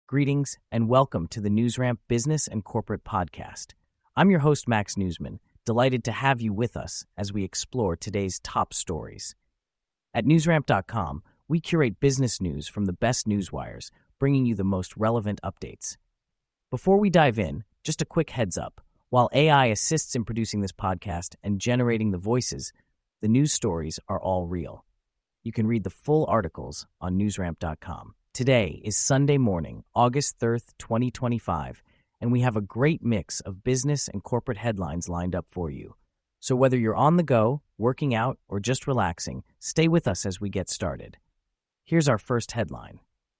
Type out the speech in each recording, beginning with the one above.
Greetings and welcome to the NewsRamp Business and Corporate Podcast. I'm your host, Max Newsman, delighted to have you with us as we explore today's top stories. At newsramp.com, we curate business news from the best newswires, bringing you the most relevant updates. Before we dive in, just a quick heads up. While AI assists in producing this podcast and generating the voices, the news stories are all real. You can read the full articles on newsramp.com. Today is Sunday morning, August 3rd, 2025, and we have a great mix of business and corporate headlines lined up for you. So whether you're on the go, working out, or just relaxing, stay with us as we get started. Here's our first headline.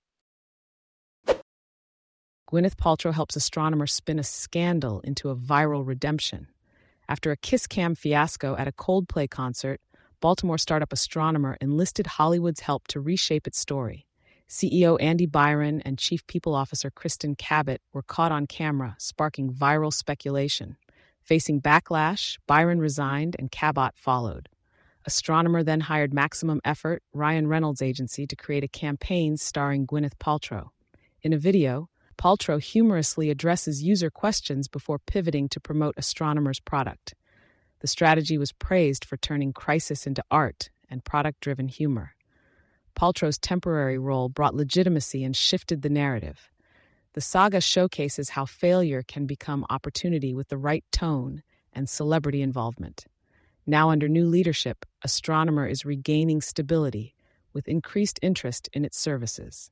Gwyneth Paltrow helps astronomers spin a scandal into a viral redemption. After a kiss cam fiasco at a Coldplay concert, Baltimore startup Astronomer enlisted Hollywood's help to reshape its story. CEO Andy Byron and Chief People Officer Kristen Cabot were caught on camera, sparking viral speculation. Facing backlash, Byron resigned and Cabot followed. Astronomer then hired Maximum Effort, Ryan Reynolds' agency, to create a campaign starring Gwyneth Paltrow. In a video, Paltrow humorously addresses user questions before pivoting to promote Astronomer's product. The strategy was praised for turning crisis into art and product-driven humor. Paltrow's temporary role brought legitimacy and shifted the narrative. The saga showcases how failure can become opportunity with the right tone and celebrity involvement. Now under new leadership, Astronomer is regaining stability with increased interest in its services.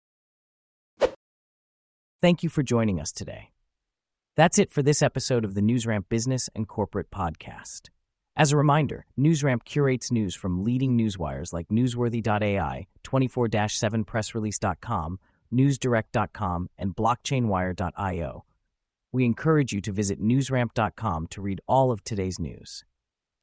Thank you for joining us today. That's it for this episode of the NewsRamp Business and Corporate Podcast. As a reminder, NewsRamp curates news from leading newswires like Newsworthy.ai, 24/7pressrelease.com, NewsDirect.com, and BlockchainWire.io. We encourage you to visit newsramp.com to read all of today's news.